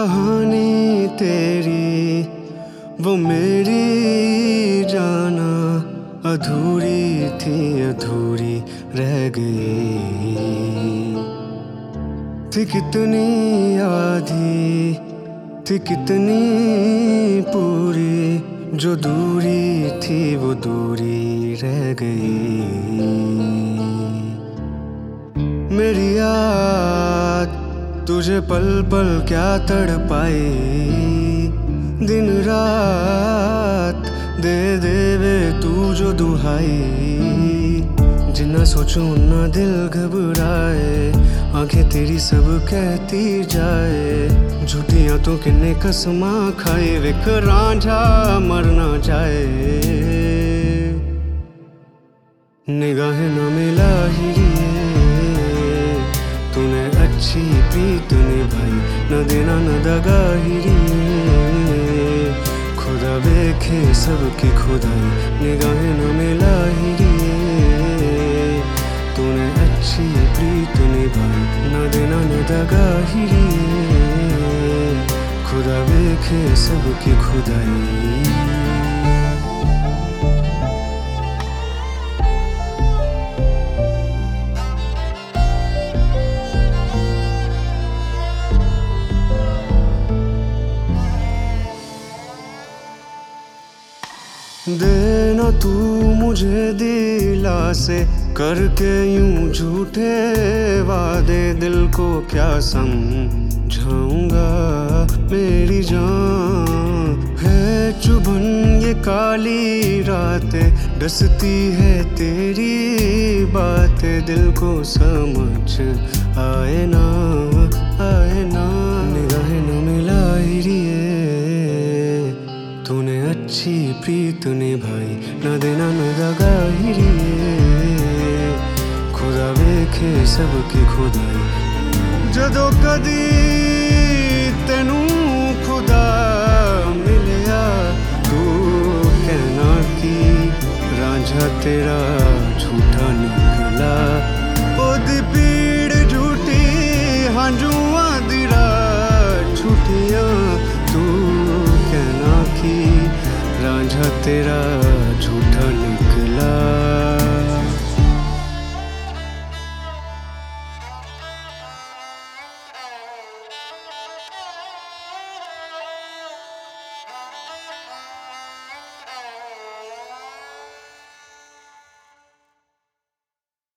कहानी तेरी वो मेरी जाना अधूरी थी, अधूरी रह गई। थी कितनी आधी, थी कितनी पूरी, जो दूरी थी वो दूरी रह गई। मेरी याद तुझे पल पल क्या तड़पाई, दिन रात दे देवे तू जो दुहाई। जिन्ना सोचूं ना दिल घबराए, आंखें तेरी सब कहती जाए। झूठियां तो किन्ने कसमा खाए, विक रांझा मर ना जाए। निगाहें न मिला ही तूने अच्छी प्रीत निभाई, न देना न दगा ही खुदा देखे सबकी खुदाई। निगाहें न मिला ही तूने अच्छी प्रीत निभाई, न देना न दगा ही खुदा देखे सबकी खुदाई। देना तू मुझे दिलासे, करके यूं झूठे वादे। दिल को क्या समझाऊंगा, मेरी जान है चुभन ये काली रातें। डसती है तेरी बातें, दिल को समझ आए ना, आए ना। निगाहें न मिलाई रिए तूने अच्छी प्रीत निभाई, न देना न दगा ही खुदा वेखे सबकी खुदाई। जदों कदी तेनू खुदा मिलिया, तू कहना कि रांझा तेरा झूठा निकला। ओदी पीड़ झूठी हांजुआं दी रात झूठियां, तू कहना कि रांझा तेरा